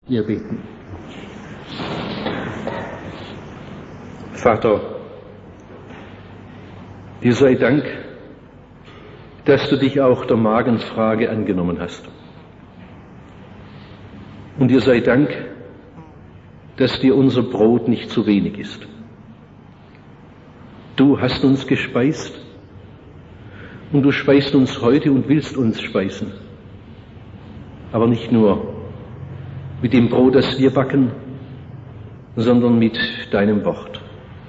Wir beten. Vater, dir sei Dank, dass du dich auch der Magenfrage angenommen hast. Und dir sei Dank, dass dir unser Brot nicht zu wenig ist. Du hast uns gespeist und du speist uns heute und willst uns speisen. Aber nicht nur mit dem Brot, das wir backen, sondern mit deinem Wort.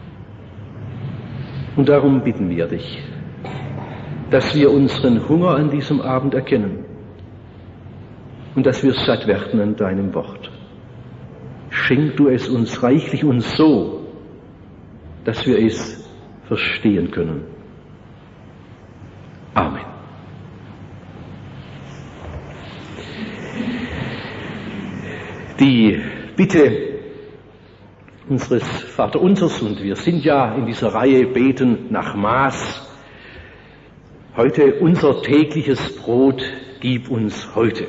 Und darum bitten wir dich, dass wir unseren Hunger an diesem Abend erkennen und dass wir satt werden an deinem Wort. Schenk du es uns reichlich und so, dass wir es verstehen können. Amen. Die Bitte unseres Vaterunsers, und wir sind ja in dieser Reihe Beten nach Maß. Heute unser tägliches Brot gib uns heute.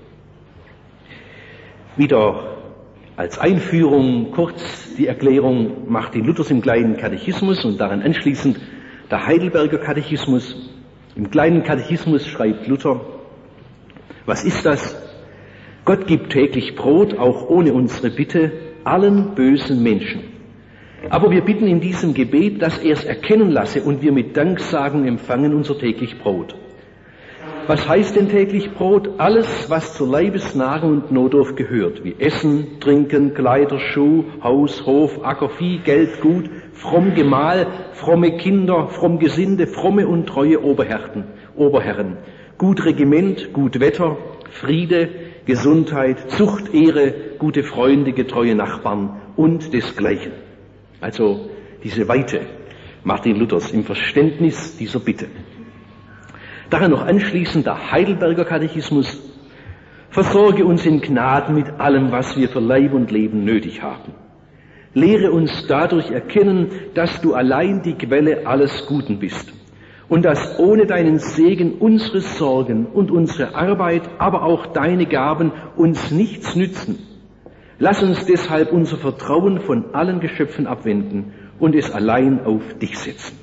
Wieder als Einführung kurz die Erklärung Martin Luthers im kleinen Katechismus und daran anschließend der Heidelberger Katechismus. Im kleinen Katechismus schreibt Luther: Was ist das? Gott gibt täglich Brot, auch ohne unsere Bitte, allen bösen Menschen. Aber wir bitten in diesem Gebet, dass er es erkennen lasse und wir mit Danksagen empfangen unser täglich Brot. Was heißt denn täglich Brot? Alles, was zur Leibesnahrung und Notdurft gehört, wie Essen, Trinken, Kleider, Schuh, Haus, Hof, Acker, Vieh, Geld, Gut, fromm Gemahl, fromme Kinder, fromm Gesinde, fromme und treue Oberherren, gut Regiment, gut Wetter, Friede, Gesundheit, Zucht, Ehre, gute Freunde, getreue Nachbarn und desgleichen. Also diese Weite Martin Luthers im Verständnis dieser Bitte. Daran noch anschließend der Heidelberger Katechismus: Versorge uns in Gnaden mit allem, was wir für Leib und Leben nötig haben. Lehre uns dadurch erkennen, dass du allein die Quelle alles Guten bist und dass ohne deinen Segen unsere Sorgen und unsere Arbeit, aber auch deine Gaben uns nichts nützen. Lass uns deshalb unser Vertrauen von allen Geschöpfen abwenden und es allein auf dich setzen.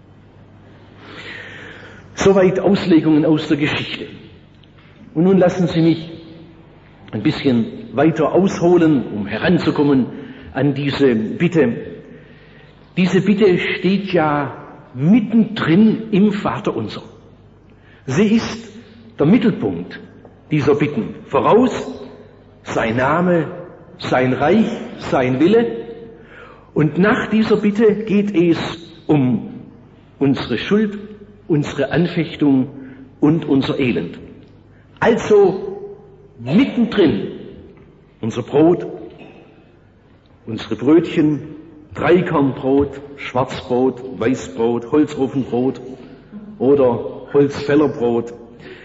Soweit Auslegungen aus der Geschichte. Und nun lassen Sie mich ein bisschen weiter ausholen, um heranzukommen an diese Bitte. Diese Bitte steht ja mittendrin im Vaterunser. Sie ist der Mittelpunkt dieser Bitten. Voraus sein Name, sein Reich, sein Wille. Und nach dieser Bitte geht es um unsere Schuld, unsere Anfechtung und unser Elend. Also mittendrin unser Brot, unsere Brötchen, Dreikornbrot, Schwarzbrot, Weißbrot, Holzofenbrot oder Holzfällerbrot.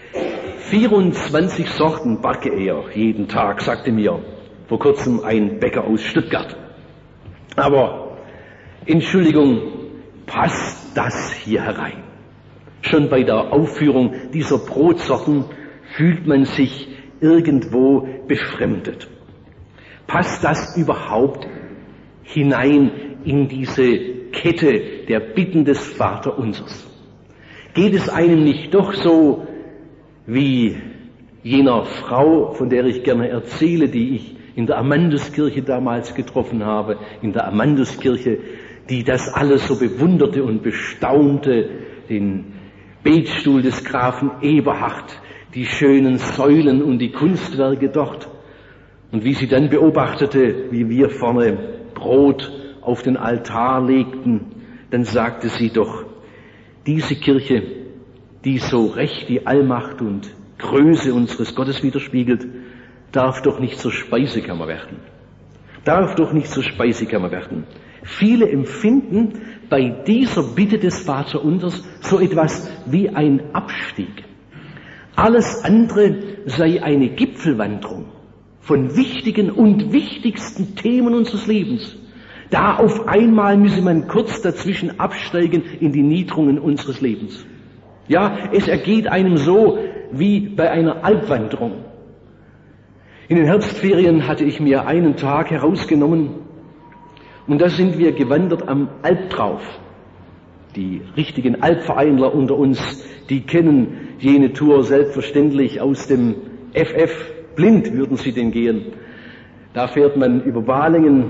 24 Sorten backe er jeden Tag, sagte mir vor kurzem ein Bäcker aus Stuttgart. Aber, Entschuldigung, passt das hier herein? Schon bei der Aufführung dieser Brotsorten fühlt man sich irgendwo befremdet. Passt das überhaupt hinein in diese Kette der Bitten des Vaterunsers? Geht es einem nicht doch so wie jener Frau, von der ich gerne erzähle, die ich in der Amanduskirche damals getroffen habe, in der Amanduskirche, die das alles so bewunderte und bestaunte, den Betstuhl des Grafen Eberhard, die schönen Säulen und die Kunstwerke dort. Und wie sie dann beobachtete, wie wir vorne Brot auf den Altar legten, dann sagte sie doch: Diese Kirche, die so recht die Allmacht und Größe unseres Gottes widerspiegelt, darf doch nicht zur Speisekammer werden. Darf doch nicht zur Speisekammer werden. Viele empfinden bei dieser Bitte des Vaterunsers so etwas wie ein Abstieg. Alles andere sei eine Gipfelwanderung von wichtigen und wichtigsten Themen unseres Lebens. Da auf einmal müsse man kurz dazwischen absteigen in die Niederungen unseres Lebens. Ja, es ergeht einem so wie bei einer Alpwanderung. In den Herbstferien hatte ich mir einen Tag herausgenommen und da sind wir gewandert am Albtrauf. Die richtigen Alpvereinler unter uns, die kennen jene Tour selbstverständlich aus dem FF. Blind würden sie denn gehen. Da fährt man über Balingen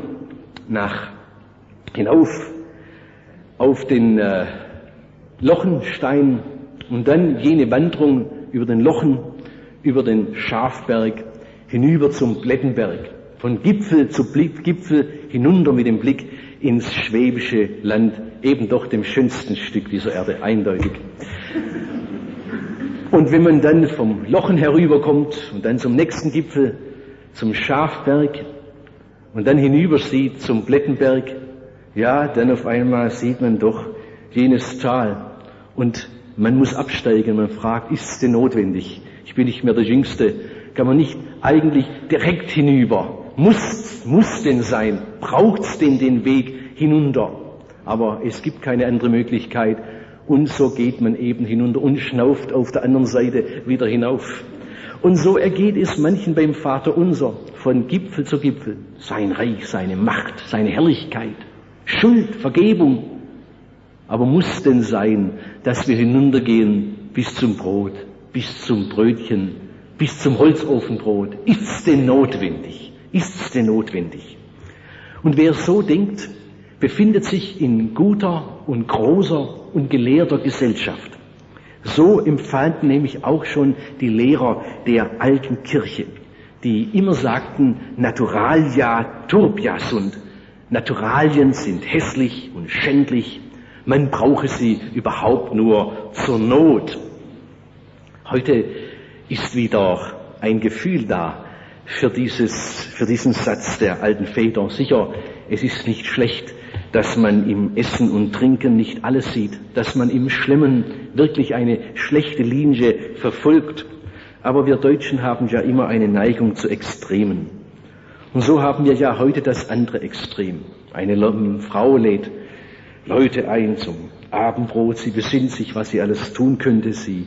hinauf auf den Lochenstein und dann jene Wanderung über den Lochen, über den Schafberg, hinüber zum Plettenberg, von Gipfel zu Gipfel hinunter mit dem Blick ins schwäbische Land, eben doch dem schönsten Stück dieser Erde, eindeutig. Und wenn man dann vom Lochen herüberkommt und dann zum nächsten Gipfel, zum Schafberg und dann hinüber sieht zum Plettenberg, ja, dann auf einmal sieht man doch jenes Tal und man muss absteigen. Man fragt, ist es denn notwendig? Ich bin nicht mehr der Jüngste. Kann man nicht eigentlich direkt hinüber? Muss denn sein? Braucht's denn den Weg hinunter? Aber es gibt keine andere Möglichkeit. Und so geht man eben hinunter und schnauft auf der anderen Seite wieder hinauf. Und so ergeht es manchen beim Vater unser, von Gipfel zu Gipfel. Sein Reich, seine Macht, seine Herrlichkeit, Schuld, Vergebung. Aber muss denn sein, dass wir hinuntergehen bis zum Brot, bis zum Brötchen, bis zum Holzofenbrot? Ist's denn notwendig? Ist's denn notwendig? Und wer so denkt, befindet sich in guter und großer und gelehrter Gesellschaft. So empfanden nämlich auch schon die Lehrer der alten Kirche, die immer sagten, Naturalia turpia sunt. Naturalien sind hässlich und schändlich. Man brauche sie überhaupt nur zur Not. Heute ist wieder ein Gefühl da für diesen Satz der alten Väter. Sicher, es ist nicht schlecht, dass man im Essen und Trinken nicht alles sieht, dass man im Schlemmen wirklich eine schlechte Linie verfolgt. Aber wir Deutschen haben ja immer eine Neigung zu Extremen. Und so haben wir ja heute das andere Extrem. Eine Frau lädt Leute ein zum Abendbrot, sie besinnt sich, was sie alles tun könnte, sie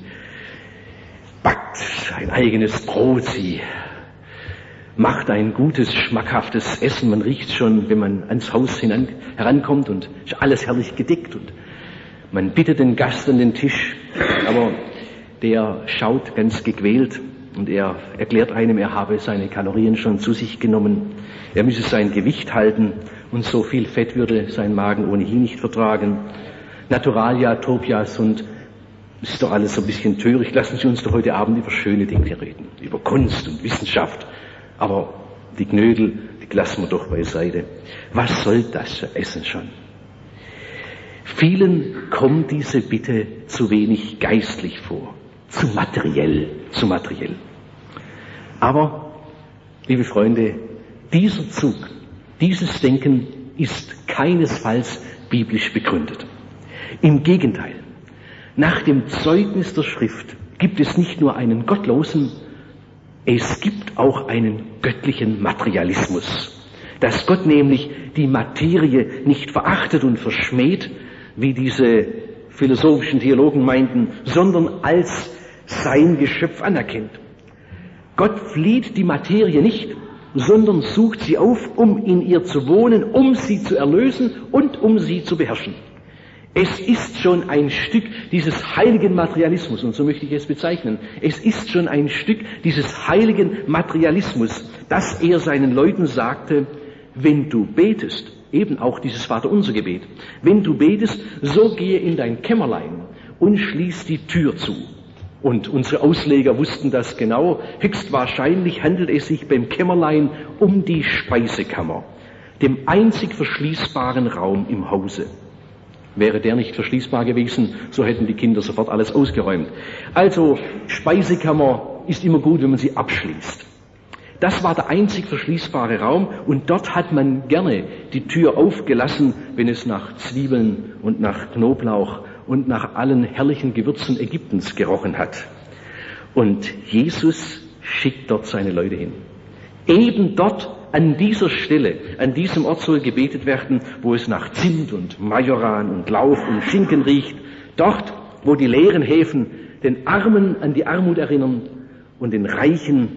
backt ein eigenes Brot, sie macht ein gutes, schmackhaftes Essen, man riecht schon, wenn man ans Haus herankommt und ist alles herrlich gedeckt und man bittet den Gast an den Tisch, aber der schaut ganz gequält und er erklärt einem, er habe seine Kalorien schon zu sich genommen, er müsse sein Gewicht halten und so viel Fett würde sein Magen ohnehin nicht vertragen. Naturalia turpia sunt, ist doch alles so ein bisschen töricht. Lassen Sie uns doch heute Abend über schöne Dinge reden, über Kunst und Wissenschaft. Aber die Knödel, die lassen wir doch beiseite. Was soll das für Essen schon? Vielen kommt diese Bitte zu wenig geistlich vor, zu materiell. Aber, liebe Freunde, dieser Zug, dieses Denken ist keinesfalls biblisch begründet. Im Gegenteil, nach dem Zeugnis der Schrift gibt es nicht nur einen gottlosen, es gibt auch einen göttlichen Materialismus. Dass Gott nämlich die Materie nicht verachtet und verschmäht, wie diese philosophischen Theologen meinten, sondern als sein Geschöpf anerkennt. Gott flieht die Materie nicht, sondern sucht sie auf, um in ihr zu wohnen, um sie zu erlösen und um sie zu beherrschen. Es ist schon ein Stück dieses heiligen Materialismus, und so möchte ich es bezeichnen. Es ist schon ein Stück dieses heiligen Materialismus, dass er seinen Leuten sagte, wenn du betest, eben auch dieses Vaterunser-Gebet, wenn du betest, so gehe in dein Kämmerlein und schließ die Tür zu. Und unsere Ausleger wussten das genau. Höchstwahrscheinlich handelt es sich beim Kämmerlein um die Speisekammer, dem einzig verschließbaren Raum im Hause. Wäre der nicht verschließbar gewesen, so hätten die Kinder sofort alles ausgeräumt. Also Speisekammer ist immer gut, wenn man sie abschließt. Das war der einzig verschließbare Raum und dort hat man gerne die Tür aufgelassen, wenn es nach Zwiebeln und nach Knoblauch und nach allen herrlichen Gewürzen Ägyptens gerochen hat. Und Jesus schickt dort seine Leute hin. Eben dort, an dieser Stelle, an diesem Ort soll gebetet werden, wo es nach Zimt und Majoran und Lauch und Schinken riecht. Dort, wo die leeren Häfen den Armen an die Armut erinnern und den Reichen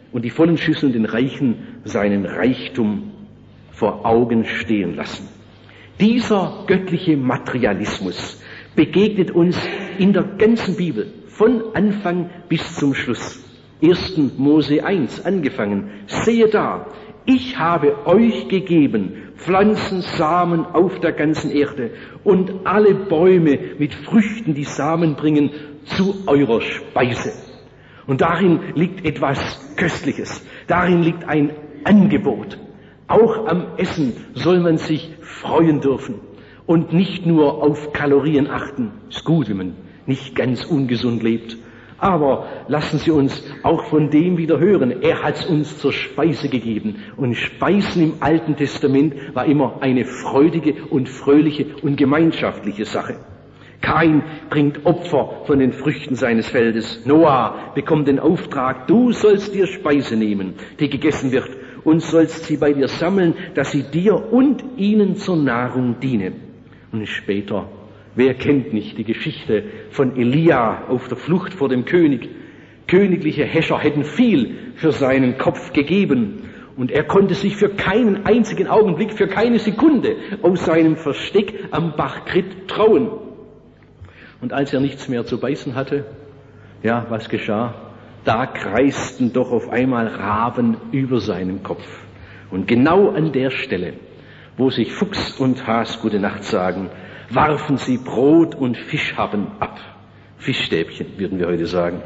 und die vollen Schüsseln den Reichen seinen Reichtum vor Augen stehen lassen. Dieser göttliche Materialismus begegnet uns in der ganzen Bibel, von Anfang bis zum Schluss. 1. Mose 1 angefangen. Sehe da, ich habe euch gegeben Pflanzen, Samen auf der ganzen Erde und alle Bäume mit Früchten, die Samen bringen, zu eurer Speise. Und darin liegt etwas Köstliches. Darin liegt ein Angebot. Auch am Essen soll man sich freuen dürfen und nicht nur auf Kalorien achten. Ist gut, wenn man nicht ganz ungesund lebt. Aber lassen Sie uns auch von dem wieder hören. Er hat es uns zur Speise gegeben. Und Speisen im Alten Testament war immer eine freudige und fröhliche und gemeinschaftliche Sache. Kain bringt Opfer von den Früchten seines Feldes. Noah bekommt den Auftrag, du sollst dir Speise nehmen, die gegessen wird, und sollst sie bei dir sammeln, dass sie dir und ihnen zur Nahrung diene. Und später, wer kennt nicht die Geschichte von Elia auf der Flucht vor dem König? Königliche Häscher hätten viel für seinen Kopf gegeben. Und er konnte sich für keinen einzigen Augenblick, für keine Sekunde aus seinem Versteck am Bach Krit trauen. Und als er nichts mehr zu beißen hatte, ja, was geschah? Da kreisten doch auf einmal Raben über seinem Kopf. Und genau an der Stelle, wo sich Fuchs und Has gute Nacht sagen, warfen sie Brot und Fischhappen ab. Fischstäbchen, würden wir heute sagen.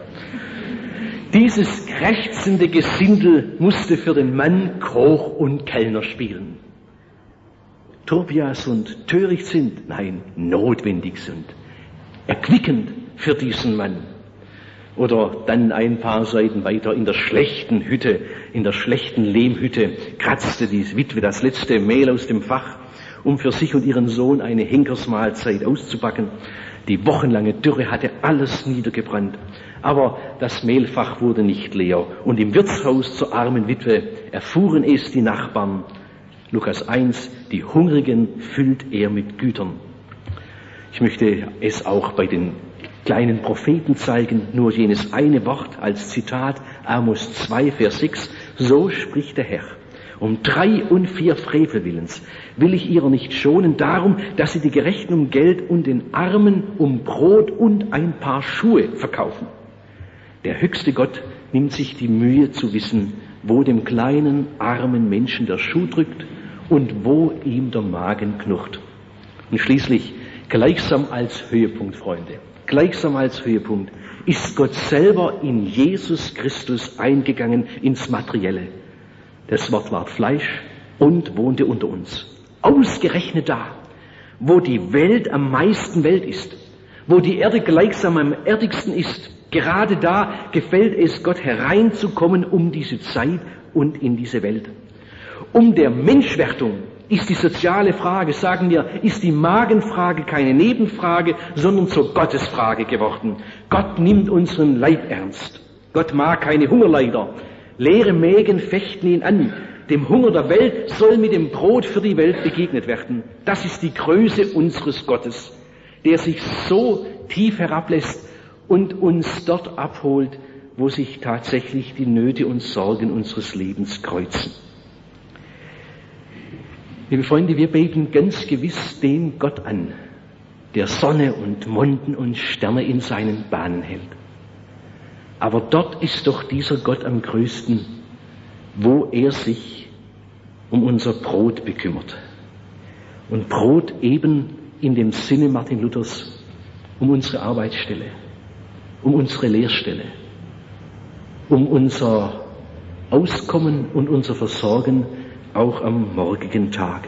Dieses krächzende Gesindel musste für den Mann Koch und Kellner spielen. Tobias und töricht sind, nein, notwendig sind. Erquickend für diesen Mann. Oder dann ein paar Seiten weiter in der schlechten Hütte, in der schlechten Lehmhütte kratzte die Witwe das letzte Mehl aus dem Fach, um für sich und ihren Sohn eine Henkersmahlzeit auszubacken. Die wochenlange Dürre hatte alles niedergebrannt. Aber das Mehlfach wurde nicht leer. Und im Wirtshaus zur armen Witwe erfuhren es die Nachbarn. Lukas 1, die Hungrigen füllt er mit Gütern. Ich möchte es auch bei den kleinen Propheten zeigen, nur jenes eine Wort als Zitat, Amos 2, Vers 6, so spricht der Herr. Um 3 und 4 Frevel willens will ich ihrer nicht schonen, darum, dass sie die Gerechten um Geld und den Armen um Brot und ein paar Schuhe verkaufen. Der höchste Gott nimmt sich die Mühe zu wissen, wo dem kleinen, armen Menschen der Schuh drückt und wo ihm der Magen knurrt. Und schließlich, gleichsam als Höhepunkt, Freunde, gleichsam als Höhepunkt, ist Gott selber in Jesus Christus eingegangen ins Materielle. Das Wort ward Fleisch und wohnte unter uns. Ausgerechnet da, wo die Welt am meisten Welt ist, wo die Erde gleichsam am erdigsten ist, gerade da gefällt es Gott hereinzukommen um diese Zeit und in diese Welt. Um der Menschwerdung ist die soziale Frage, sagen wir, ist die Magenfrage keine Nebenfrage, sondern zur Gottesfrage geworden. Gott nimmt unseren Leib ernst. Gott mag keine Hungerleider. Leere Mägen fechten ihn an. Dem Hunger der Welt soll mit dem Brot für die Welt begegnet werden. Das ist die Größe unseres Gottes, der sich so tief herablässt und uns dort abholt, wo sich tatsächlich die Nöte und Sorgen unseres Lebens kreuzen. Liebe Freunde, wir beten ganz gewiss den Gott an, der Sonne und Monden und Sterne in seinen Bahnen hält. Aber dort ist doch dieser Gott am größten, wo er sich um unser Brot bekümmert. Und Brot eben in dem Sinne Martin Luthers um unsere Arbeitsstelle, um unsere Lehrstelle, um unser Auskommen und unser Versorgen auch am morgigen Tag.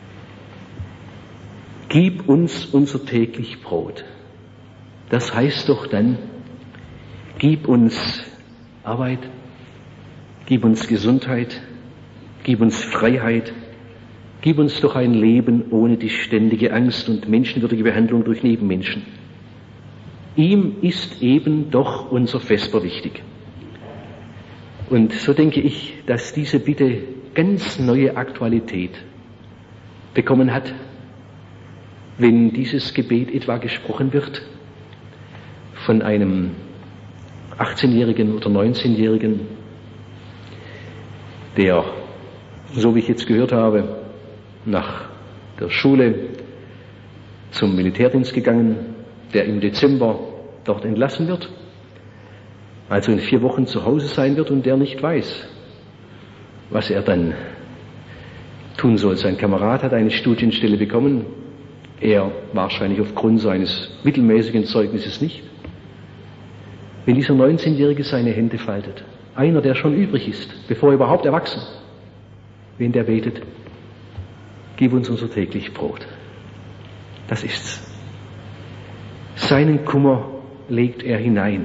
Gib uns unser täglich Brot. Das heißt doch dann, gib uns Arbeit, gib uns Gesundheit, gib uns Freiheit, gib uns doch ein Leben ohne die ständige Angst und menschenwürdige Behandlung durch Nebenmenschen. Ihm ist eben doch unser Vesper wichtig. Und so denke ich, dass diese Bitte ganz neue Aktualität bekommen hat, wenn dieses Gebet etwa gesprochen wird von einem 18-Jährigen oder 19-Jährigen, der, so wie ich jetzt gehört habe, nach der Schule zum Militärdienst gegangen, der im Dezember dort entlassen wird, also in 4 Wochen zu Hause sein wird und der nicht weiß, was er dann tun soll. Sein Kamerad hat eine Studienstelle bekommen, er wahrscheinlich aufgrund seines mittelmäßigen Zeugnisses nicht. Wenn dieser 19-Jährige seine Hände faltet, einer, der schon übrig ist, bevor er überhaupt erwachsen, wenn der betet, gib uns unser täglich Brot. Das ist's. Seinen Kummer legt er hinein.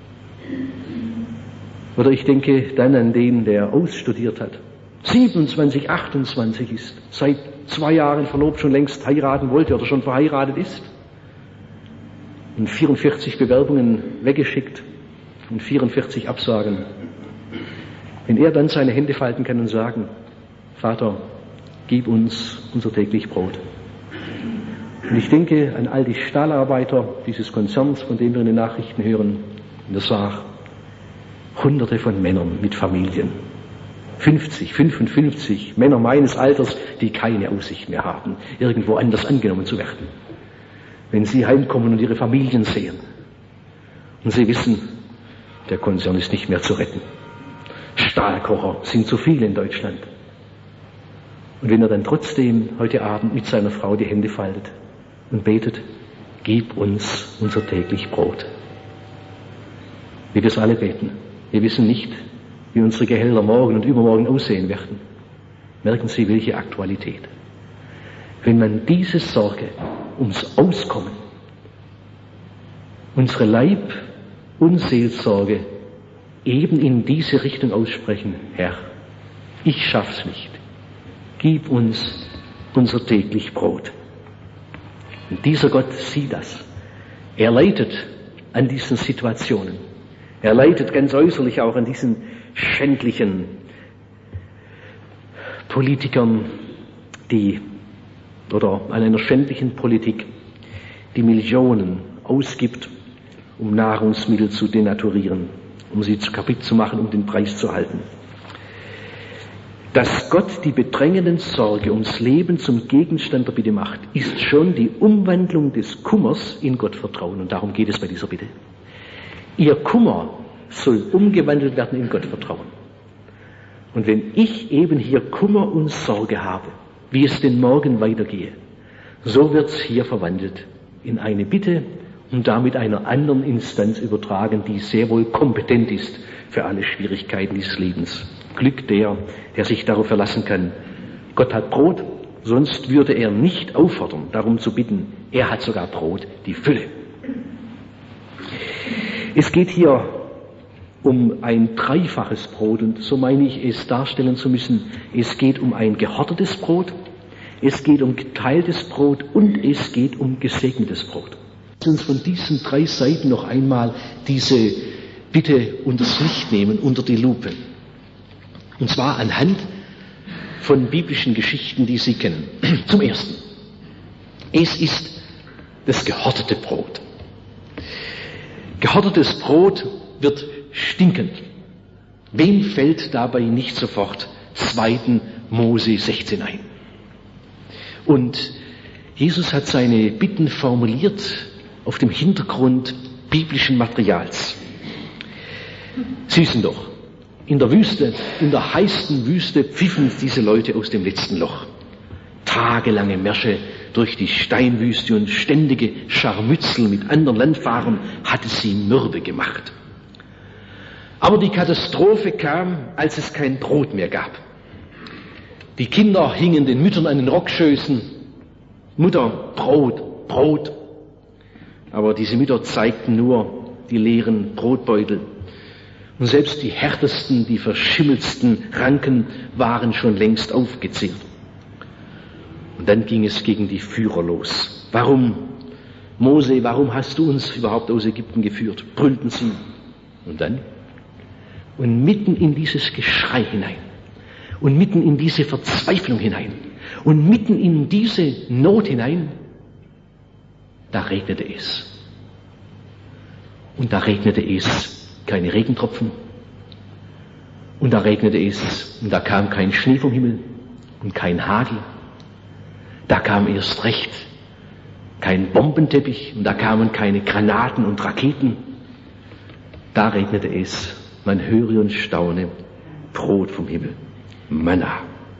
Oder ich denke dann an den, der ausstudiert hat, 27, 28 ist, seit 2 Jahren verlobt, schon längst heiraten wollte oder schon verheiratet ist und 44 Bewerbungen weggeschickt und 44 Absagen. Wenn er dann seine Hände falten kann und sagen, Vater, gib uns unser täglich Brot. Und ich denke an all die Stahlarbeiter dieses Konzerns, von denen wir in den Nachrichten hören, in der Saar. Hunderte von Männern mit Familien. 50, 55 Männer meines Alters, die keine Aussicht mehr haben, irgendwo anders angenommen zu werden. Wenn sie heimkommen und ihre Familien sehen und sie wissen, der Konzern ist nicht mehr zu retten. Stahlkocher sind zu viele in Deutschland. Und wenn er dann trotzdem heute Abend mit seiner Frau die Hände faltet und betet, gib uns unser täglich Brot. Wie wir es alle beten. Wir wissen nicht, wie unsere Gehälter morgen und übermorgen aussehen werden. Merken Sie, welche Aktualität. Wenn man diese Sorge ums Auskommen, unsere Leib- und Seelsorge eben in diese Richtung aussprechen, Herr, ich schaff's nicht. Gib uns unser täglich Brot. Und dieser Gott sieht das. Er leidet an diesen Situationen. Er leidet ganz äußerlich auch an diesen schändlichen Politikern, oder an einer schändlichen Politik, die Millionen ausgibt, um Nahrungsmittel zu denaturieren, um sie zu kaputt zu machen, um den Preis zu halten. Dass Gott die bedrängenden Sorge ums Leben zum Gegenstand der Bitte macht, ist schon die Umwandlung des Kummers in Gottvertrauen. Und darum geht es bei dieser Bitte. Ihr Kummer soll umgewandelt werden in Gottvertrauen. Und wenn ich eben hier Kummer und Sorge habe, wie es denn morgen weitergehe, so wird es hier verwandelt in eine Bitte und damit einer anderen Instanz übertragen, die sehr wohl kompetent ist für alle Schwierigkeiten dieses Lebens. Glück der sich darauf verlassen kann. Gott hat Brot, sonst würde er nicht auffordern, darum zu bitten. Er hat sogar Brot, die Fülle. Es geht hier um ein dreifaches Brot und so meine ich es darstellen zu müssen. Es geht um ein gehortetes Brot, es geht um geteiltes Brot und es geht um gesegnetes Brot. Lass uns von diesen 3 Seiten noch einmal diese Bitte unters Licht nehmen, unter die Lupe. Und zwar anhand von biblischen Geschichten, die Sie kennen. Zum Ersten, es ist das gehortete Brot. Gehortetes Brot wird stinkend. Wem fällt dabei nicht sofort 2. Mose 16 ein? Und Jesus hat seine Bitten formuliert auf dem Hintergrund biblischen Materials. Sie wissen doch, in der Wüste, in der heißesten Wüste pfiffen diese Leute aus dem letzten Loch. Tagelange Märsche durch die Steinwüste und ständige Scharmützel mit anderen Landfahrern hatte sie mürbe gemacht. Aber die Katastrophe kam, als es kein Brot mehr gab. Die Kinder hingen den Müttern an den Rockschößen. Mutter, Brot, Brot. Aber diese Mütter zeigten nur die leeren Brotbeutel. Und selbst die härtesten, die verschimmelsten Ranken waren schon längst aufgezehrt. Und dann ging es gegen die Führer los. Warum, Mose, warum hast du uns überhaupt aus Ägypten geführt? Brüllten sie. Und dann? Und mitten in dieses Geschrei hinein und mitten in diese Verzweiflung hinein und mitten in diese Not hinein, da regnete es. Und da regnete es keine Regentropfen Und da regnete es, und da kam kein Schnee vom Himmel und kein Hagel. Da kam erst recht kein Bombenteppich, und da kamen keine Granaten und Raketen. Da regnete es, man höre und staune, Brot vom Himmel, Manna.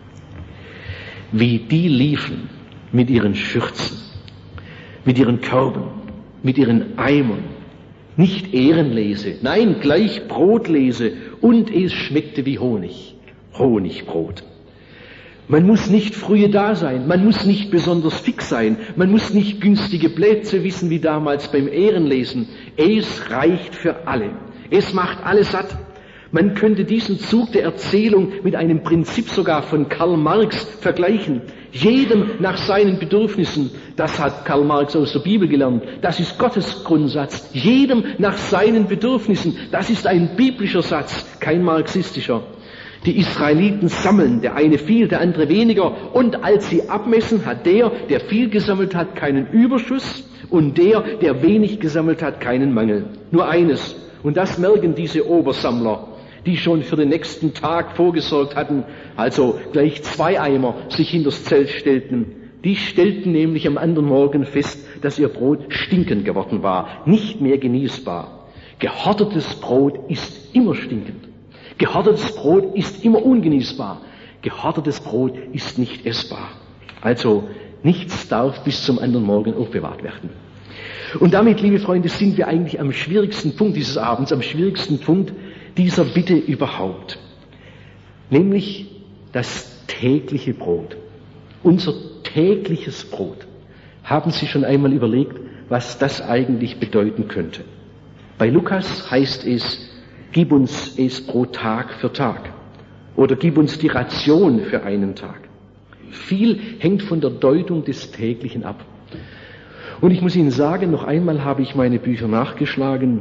Wie die liefen mit ihren Schürzen, mit ihren Körben, mit ihren Eimern, nicht Ehrenlese, nein, gleich Brotlese, und es schmeckte wie Honig, Honigbrot. Man muss nicht frühe da sein, man muss nicht besonders fix sein, man muss nicht günstige Plätze wissen wie damals beim Ehrenlesen. Es reicht für alle. Es macht alle satt. Man könnte diesen Zug der Erzählung mit einem Prinzip sogar von Karl Marx vergleichen. Jedem nach seinen Bedürfnissen, das hat Karl Marx aus der Bibel gelernt, das ist Gottes Grundsatz. Jedem nach seinen Bedürfnissen, das ist ein biblischer Satz, kein marxistischer. Die Israeliten sammeln, der eine viel, der andere weniger, und als sie abmessen, hat der viel gesammelt hat, keinen Überschuss, und der wenig gesammelt hat, keinen Mangel. Nur eines, und das merken diese Obersammler, die schon für den nächsten Tag vorgesorgt hatten, also gleich 2 Eimer sich hinters Zelt stellten. Die stellten nämlich am anderen Morgen fest, dass ihr Brot stinkend geworden war, nicht mehr genießbar. Gehortetes Brot ist immer stinkend. Gehortetes Brot ist immer ungenießbar. Gehortetes Brot ist nicht essbar. Also nichts darf bis zum anderen Morgen aufbewahrt werden. Und damit, liebe Freunde, sind wir eigentlich am schwierigsten Punkt dieses Abends, am schwierigsten Punkt dieser Bitte überhaupt. Nämlich das tägliche Brot. Unser tägliches Brot. Haben Sie schon einmal überlegt, was das eigentlich bedeuten könnte? Bei Lukas heißt es, gib uns es pro Tag für Tag. Oder gib uns die Ration für einen Tag. Viel hängt von der Deutung des Täglichen ab. Und ich muss Ihnen sagen, noch einmal habe ich meine Bücher nachgeschlagen.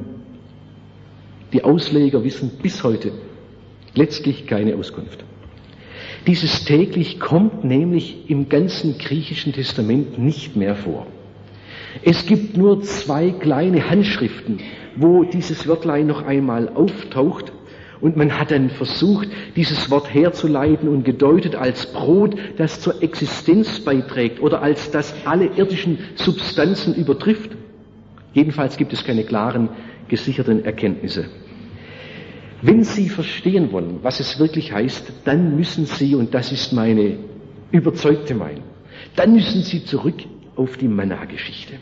Die Ausleger wissen bis heute letztlich keine Auskunft. Dieses täglich kommt nämlich im ganzen griechischen Testament nicht mehr vor. Es gibt nur 2 kleine Handschriften, wo dieses Wörtlein noch einmal auftaucht, und man hat dann versucht, dieses Wort herzuleiten und gedeutet als Brot, das zur Existenz beiträgt oder als das alle irdischen Substanzen übertrifft. Jedenfalls gibt es keine klaren, gesicherten Erkenntnisse. Wenn Sie verstehen wollen, was es wirklich heißt, dann müssen Sie, und das ist meine überzeugte Meinung, dann müssen Sie zurück auf die Manna-Geschichte.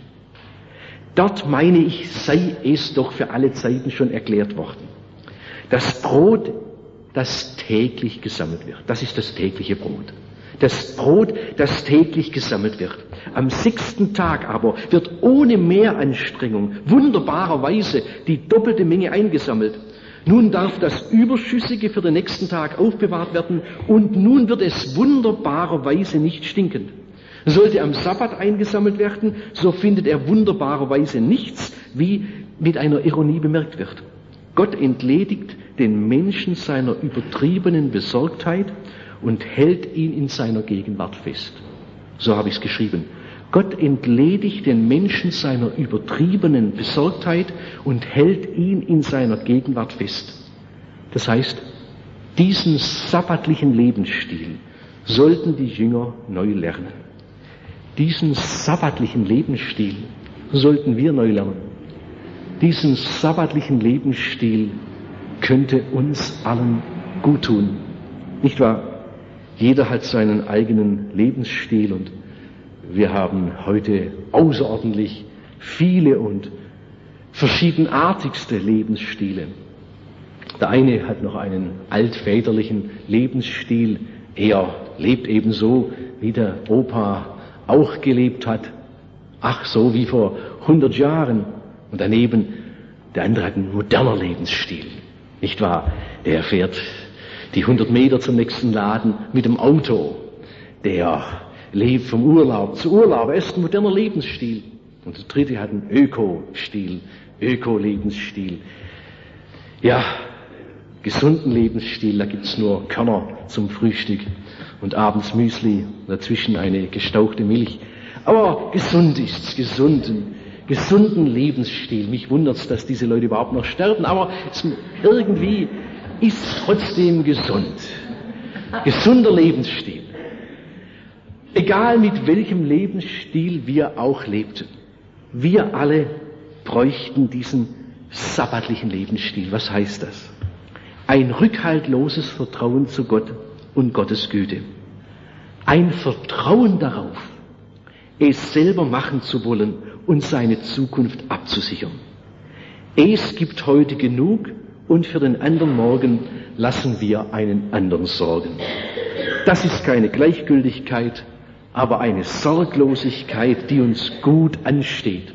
Dort, meine ich, sei es doch für alle Zeiten schon erklärt worden. Das Brot, das täglich gesammelt wird, das ist das tägliche Brot. Das Brot, das täglich gesammelt wird. Am 6. Tag aber wird ohne Mehranstrengung wunderbarerweise die doppelte Menge eingesammelt. Nun darf das Überschüssige für den nächsten Tag aufbewahrt werden, und nun wird es wunderbarerweise nicht stinkend. Sollte am Sabbat eingesammelt werden, so findet er wunderbarerweise nichts, wie mit einer Ironie bemerkt wird. Gott entledigt den Menschen seiner übertriebenen Besorgtheit und hält ihn in seiner Gegenwart fest. So habe ich es geschrieben. Gott entledigt den Menschen seiner übertriebenen Besorgtheit und hält ihn in seiner Gegenwart fest. Das heißt, diesen sabbatlichen Lebensstil sollten die Jünger neu lernen. Diesen sabbatlichen Lebensstil sollten wir neu lernen. Diesen sabbatlichen Lebensstil könnte uns allen gut tun. Nicht wahr? Jeder hat seinen eigenen Lebensstil, und wir haben heute außerordentlich viele und verschiedenartigste Lebensstile. Der eine hat noch einen altväterlichen Lebensstil. Er lebt ebenso, wie der Opa auch gelebt hat. Ach, so wie vor 100 Jahren. Und daneben, der andere hat einen moderner Lebensstil. Nicht wahr? Der fährt die 100 Meter zum nächsten Laden mit dem Auto. Der lebt vom Urlaub zu Urlaub. Er ist ein moderner Lebensstil. Und der dritte hat einen Öko-Stil, Öko-Lebensstil. Ja, gesunden Lebensstil, da gibt's nur Körner zum Frühstück und abends Müsli, dazwischen eine gestauchte Milch. Aber gesund ist's, gesunden Lebensstil. Mich wundert's, dass diese Leute überhaupt noch sterben, aber irgendwie ist trotzdem gesund. Gesunder Lebensstil. Egal mit welchem Lebensstil wir auch lebten. Wir alle bräuchten diesen sabbatlichen Lebensstil. Was heißt das? Ein rückhaltloses Vertrauen zu Gott und Gottes Güte. Ein Vertrauen darauf, es selber machen zu wollen und seine Zukunft abzusichern. Es gibt heute genug und für den anderen Morgen lassen wir einen anderen sorgen. Das ist keine Gleichgültigkeit, aber eine Sorglosigkeit, die uns gut ansteht,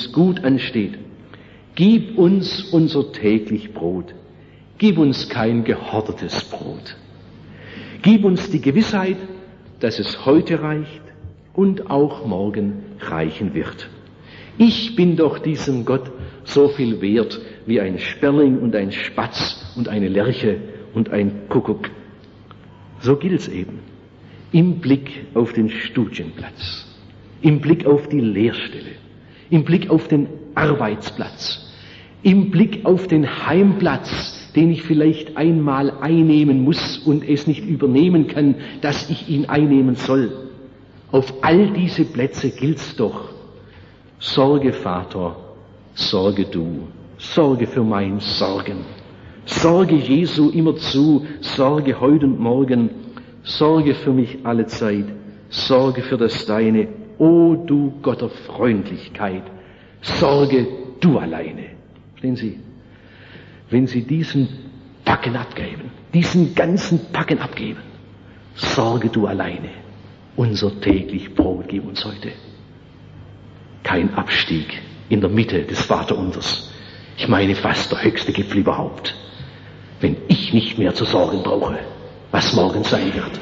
Gib uns unser täglich Brot. Gib uns kein gehortetes Brot. Gib uns die Gewissheit, dass es heute reicht und auch morgen reichen wird. Ich bin doch diesem Gott so viel wert wie ein Sperling und ein Spatz und eine Lerche und ein Kuckuck. So gilt's eben. Im Blick auf den Studienplatz, im Blick auf die Lehrstelle, im Blick auf den Arbeitsplatz, im Blick auf den Heimplatz, den ich vielleicht einmal einnehmen muss und es nicht übernehmen kann, dass ich ihn einnehmen soll. Auf all diese Plätze gilt's doch. Sorge, Vater, sorge du, sorge für mein Sorgen. Sorge Jesu immerzu, sorge heute und morgen, sorge für mich alle Zeit, sorge für das Deine, o du Gott der Freundlichkeit, sorge du alleine. Verstehen Sie? Wenn Sie diesen Packen abgeben, diesen ganzen Packen abgeben, sorge du alleine, unser täglich Brot gib uns heute. Kein Abstieg in der Mitte des Vaterunsers. Ich meine fast der höchste Gipfel überhaupt. Wenn ich nicht mehr zu sorgen brauche, was morgen sein wird.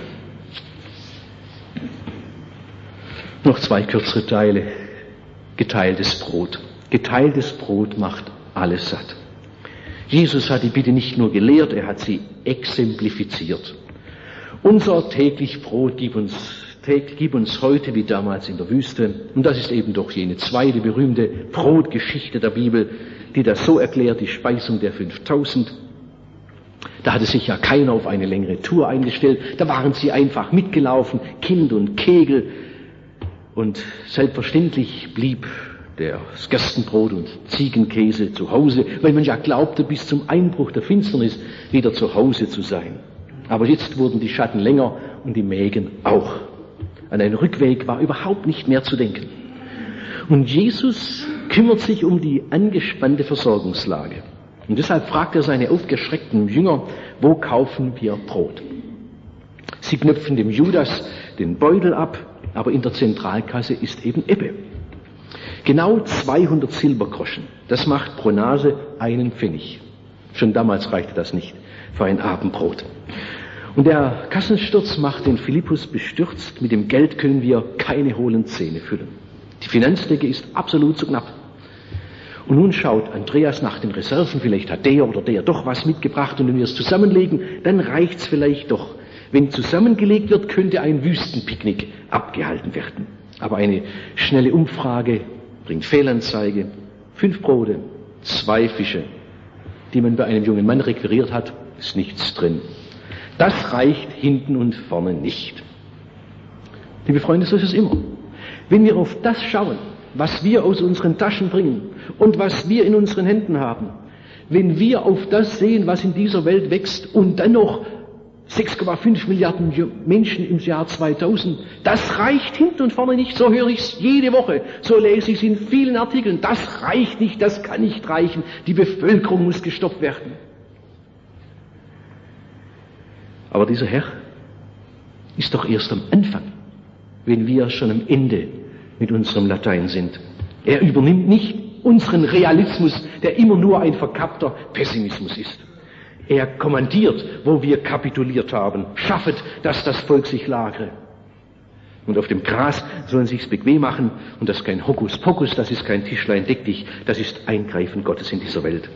Noch 2 kürzere Teile. Geteiltes Brot. Geteiltes Brot macht alles satt. Jesus hat die Bitte nicht nur gelehrt, er hat sie exemplifiziert. Unser täglich Brot gib uns heute wie damals in der Wüste. Und das ist eben doch jene zweite berühmte Brotgeschichte der Bibel, die das so erklärt, die Speisung der 5000. Da hatte sich ja keiner auf eine längere Tour eingestellt. Da waren sie einfach mitgelaufen, Kind und Kegel. Und selbstverständlich blieb das Gerstenbrot und Ziegenkäse zu Hause, weil man ja glaubte, bis zum Einbruch der Finsternis wieder zu Hause zu sein. Aber jetzt wurden die Schatten länger und die Mägen auch. An einen Rückweg war überhaupt nicht mehr zu denken. Und Jesus kümmert sich um die angespannte Versorgungslage. Und deshalb fragt er seine aufgeschreckten Jünger, wo kaufen wir Brot? Sie knöpfen dem Judas den Beutel ab, aber in der Zentralkasse ist eben Ebbe. Genau 200 Silbergroschen. Das macht pro Nase 1 Pfennig. Schon damals reichte das nicht für ein Abendbrot. Und der Kassensturz macht den Philippus bestürzt. Mit dem Geld können wir keine hohlen Zähne füllen. Die Finanzdecke ist absolut zu knapp. Und nun schaut Andreas nach den Reserven. Vielleicht hat der oder der doch was mitgebracht. Und wenn wir es zusammenlegen, dann reicht's vielleicht doch. Wenn zusammengelegt wird, könnte ein Wüstenpicknick abgehalten werden. Aber eine schnelle Umfrage bringt Fehlanzeige. 5 Brote, 2 Fische, die man bei einem jungen Mann requiriert hat, ist nichts drin. Das reicht hinten und vorne nicht. Liebe Freunde, so ist es immer. Wenn wir auf das schauen, was wir aus unseren Taschen bringen und was wir in unseren Händen haben, wenn wir auf das sehen, was in dieser Welt wächst und dann noch 6,5 Milliarden Menschen im Jahr 2000, das reicht hinten und vorne nicht, so höre ich es jede Woche, so lese ich es in vielen Artikeln, das reicht nicht, das kann nicht reichen, die Bevölkerung muss gestoppt werden. Aber dieser Herr ist doch erst am Anfang, wenn wir schon am Ende mit unserem Latein sind. Er übernimmt nicht unseren Realismus, der immer nur ein verkappter Pessimismus ist. Er kommandiert, wo wir kapituliert haben. Schaffet, dass das Volk sich lagere. Und auf dem Gras sollen sich's bequem machen. Und das ist kein Hokuspokus, das ist kein Tischlein deck dich, das ist Eingreifen Gottes in dieser Welt.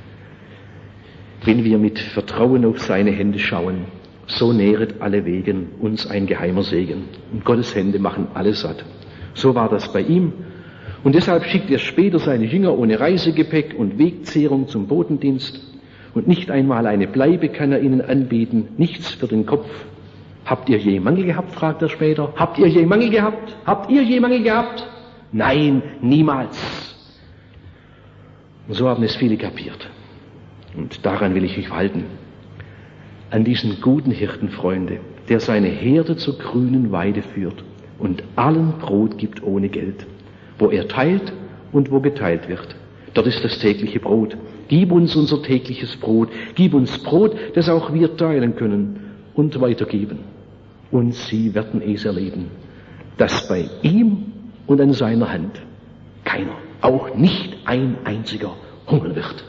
Wenn wir mit Vertrauen auf seine Hände schauen, so nähret alle Wegen uns ein geheimer Segen. Und Gottes Hände machen alles satt. So war das bei ihm. Und deshalb schickt er später seine Jünger ohne Reisegepäck und Wegzehrung zum Botendienst. Und nicht einmal eine Bleibe kann er ihnen anbieten, nichts für den Kopf. Habt ihr je Mangel gehabt, fragt er später. Habt ihr je Mangel gehabt? Habt ihr je Mangel gehabt? Nein, niemals. Und so haben es viele kapiert. Und daran will ich mich halten. An diesen guten Hirten, Freunde, der seine Herde zur grünen Weide führt und allen Brot gibt ohne Geld. Wo er teilt und wo geteilt wird. Dort ist das tägliche Brot. Gib uns unser tägliches Brot. Gib uns Brot, das auch wir teilen können und weitergeben. Und sie werden es erleben, dass bei ihm und an seiner Hand keiner, auch nicht ein einziger, hungern wird.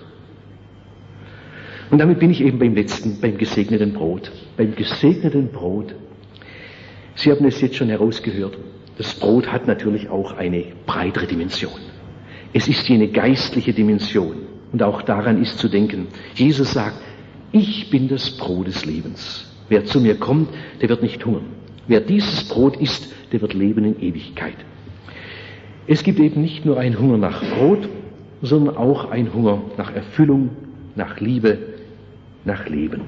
Und damit bin ich eben beim letzten, beim gesegneten Brot. Beim gesegneten Brot. Sie haben es jetzt schon herausgehört. Das Brot hat natürlich auch eine breitere Dimension. Es ist jene geistliche Dimension. Und auch daran ist zu denken. Jesus sagt, ich bin das Brot des Lebens. Wer zu mir kommt, der wird nicht hungern. Wer dieses Brot isst, der wird leben in Ewigkeit. Es gibt eben nicht nur einen Hunger nach Brot, sondern auch einen Hunger nach Erfüllung, nach Liebe, nach Leben.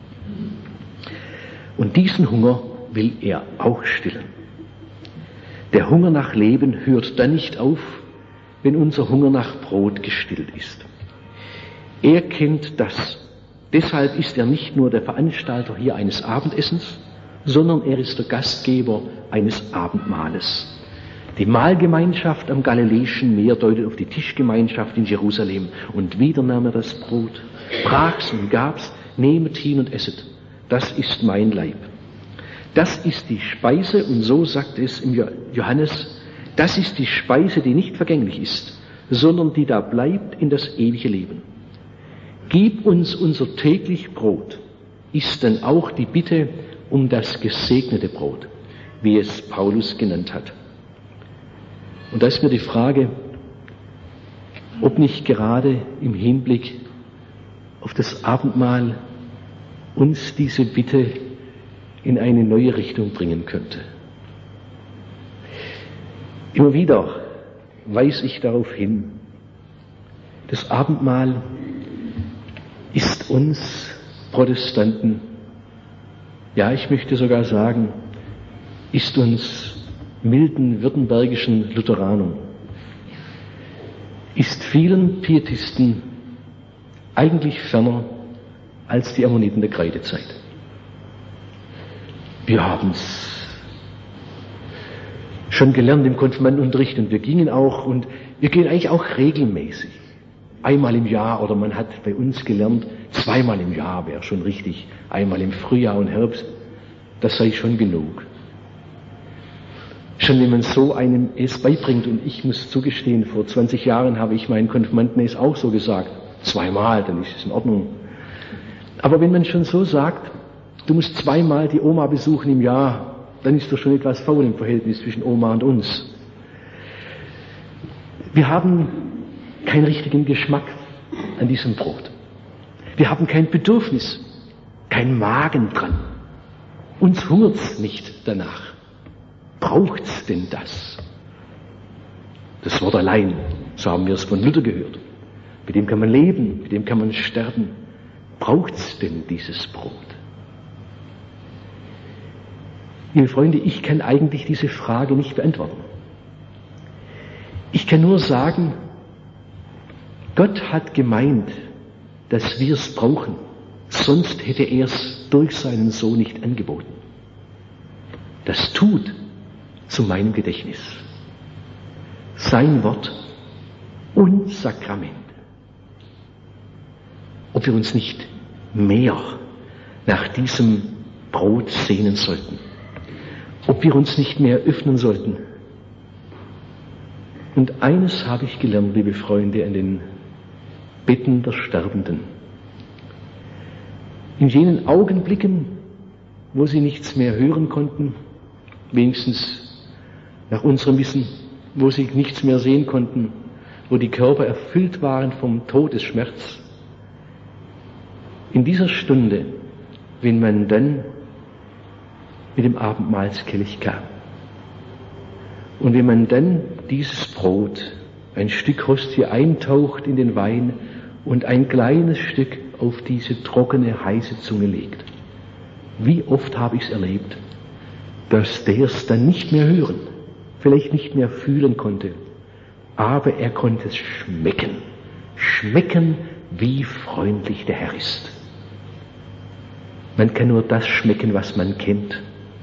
Und diesen Hunger will er auch stillen. Der Hunger nach Leben hört dann nicht auf, wenn unser Hunger nach Brot gestillt ist. Er kennt das. Deshalb ist er nicht nur der Veranstalter hier eines Abendessens, sondern er ist der Gastgeber eines Abendmahles. Die Mahlgemeinschaft am Galiläischen Meer deutet auf die Tischgemeinschaft in Jerusalem. Und wieder nahm er das Brot, brach's und gab's, nehmet hin und esset. Das ist mein Leib. Das ist die Speise, und so sagt es im Johannes, das ist die Speise, die nicht vergänglich ist, sondern die da bleibt in das ewige Leben. Gib uns unser täglich Brot, ist dann auch die Bitte um das gesegnete Brot, wie es Paulus genannt hat. Und da ist mir die Frage, ob nicht gerade im Hinblick auf das Abendmahl uns diese Bitte in eine neue Richtung bringen könnte. Immer wieder weise ich darauf hin, das Abendmahl ist uns Protestanten, ja, ich möchte sogar sagen, ist uns milden württembergischen Lutheranern, ist vielen Pietisten eigentlich ferner als die Ammoniten der Kreidezeit. Wir haben es schon gelernt im Konfirmandenunterricht und wir gingen auch und wir gehen eigentlich auch regelmäßig. Einmal im Jahr, oder man hat bei uns gelernt, zweimal im Jahr wäre schon richtig. Einmal im Frühjahr und Herbst, das sei schon genug. Schon wenn man so einem es beibringt, und ich muss zugestehen, vor 20 Jahren habe ich meinen Konfirmanden es auch so gesagt, zweimal, dann ist es in Ordnung. Aber wenn man schon so sagt, du musst zweimal die Oma besuchen im Jahr, dann ist doch schon etwas faul im Verhältnis zwischen Oma und uns. Wir haben keinen richtigen Geschmack an diesem Brot. Wir haben kein Bedürfnis, kein Magen dran. Uns hungert's nicht danach. Braucht's denn das? Das Wort allein, so haben wir es von Luther gehört. Mit dem kann man leben, mit dem kann man sterben. Braucht's denn dieses Brot? Liebe Freunde, ich kann eigentlich diese Frage nicht beantworten. Ich kann nur sagen, Gott hat gemeint, dass wir es brauchen, sonst hätte er es durch seinen Sohn nicht angeboten. Das tut zu meinem Gedächtnis sein Wort und Sakrament. Ob wir uns nicht mehr nach diesem Brot sehnen sollten, ob wir uns nicht mehr öffnen sollten. Und eines habe ich gelernt, liebe Freunde, an den Betten der Sterbenden. In jenen Augenblicken, wo sie nichts mehr hören konnten, wenigstens nach unserem Wissen, wo sie nichts mehr sehen konnten, wo die Körper erfüllt waren vom Todesschmerz, in dieser Stunde, wenn man dann mit dem Abendmahlskelch kam und wenn man dann dieses Brot, ein Stück Hostie eintaucht in den Wein und ein kleines Stück auf diese trockene, heiße Zunge legt. Wie oft habe ich es erlebt, dass der es dann nicht mehr hören, vielleicht nicht mehr fühlen konnte, aber er konnte es schmecken. Schmecken, wie freundlich der Herr ist. Man kann nur das schmecken, was man kennt.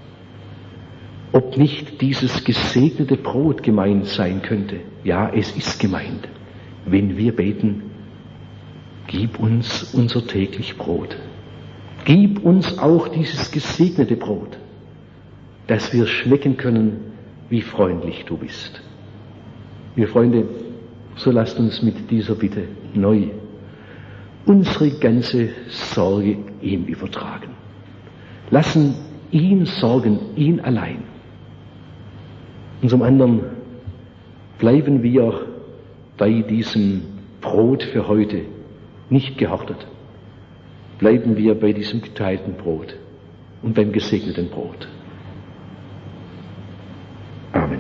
Ob nicht dieses gesegnete Brot gemeint sein könnte? Ja, es ist gemeint, wenn wir beten, gib uns unser täglich Brot. Gib uns auch dieses gesegnete Brot, dass wir schmecken können, wie freundlich du bist. Liebe Freunde, so lasst uns mit dieser Bitte neu unsere ganze Sorge ihm übertragen. Lassen ihn sorgen, ihn allein. Und zum anderen bleiben wir bei diesem Brot für heute nicht gehortet. Bleiben wir bei diesem geteilten Brot und beim gesegneten Brot. Amen.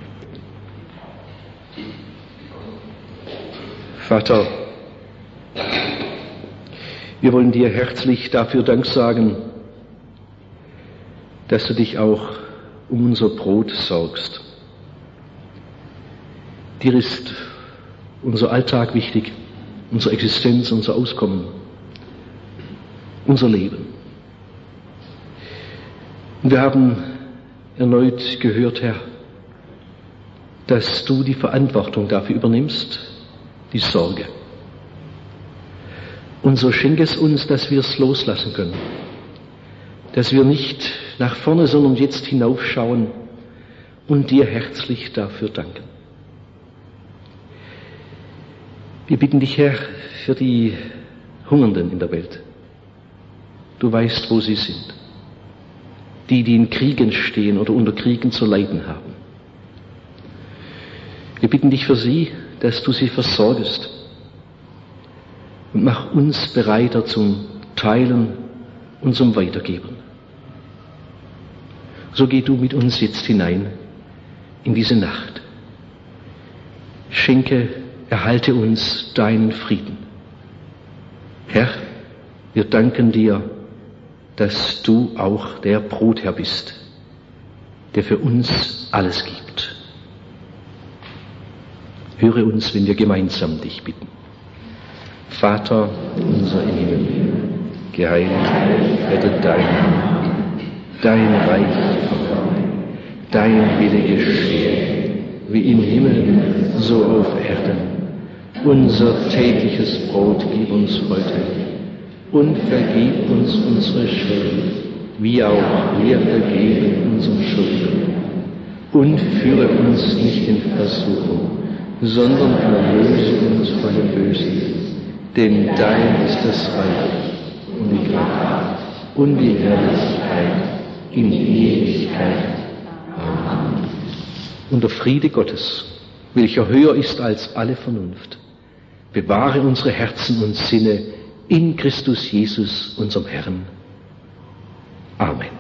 Vater, wir wollen dir herzlich dafür Dank sagen, dass du dich auch um unser Brot sorgst. Dir ist unser Alltag wichtig, unsere Existenz, unser Auskommen, unser Leben. Und wir haben erneut gehört, Herr, dass du die Verantwortung dafür übernimmst, die Sorge. Und so schenke es uns, dass wir es loslassen können, dass wir nicht nach vorne, sondern jetzt hinaufschauen und dir herzlich dafür danken. Wir bitten dich, Herr, für die Hungernden in der Welt. Du weißt, wo sie sind. Die in Kriegen stehen oder unter Kriegen zu leiden haben. Wir bitten dich für sie, dass du sie versorgest. Und mach uns bereiter zum Teilen und zum Weitergeben. So geh du mit uns jetzt hinein in diese Nacht. Schenke, erhalte uns deinen Frieden. Herr, wir danken dir, dass du auch der Brotherr bist, der für uns alles gibt. Höre uns, wenn wir gemeinsam dich bitten. Vater unser im Himmel, geheiligt werde dein Name, dein Reich komme, dein Wille geschehe, wie im Himmel, so auf Erden. Unser tägliches Brot gib uns heute und vergib uns unsere Schuld, wie auch wir vergeben unseren Schuldigern. Und führe uns nicht in Versuchung, sondern erlöse uns von dem Bösen. Denn dein ist das Reich und die Kraft und die Herrlichkeit in Ewigkeit. Amen. Und der Friede Gottes, welcher höher ist als alle Vernunft, bewahre unsere Herzen und Sinne in Christus Jesus, unserem Herrn. Amen.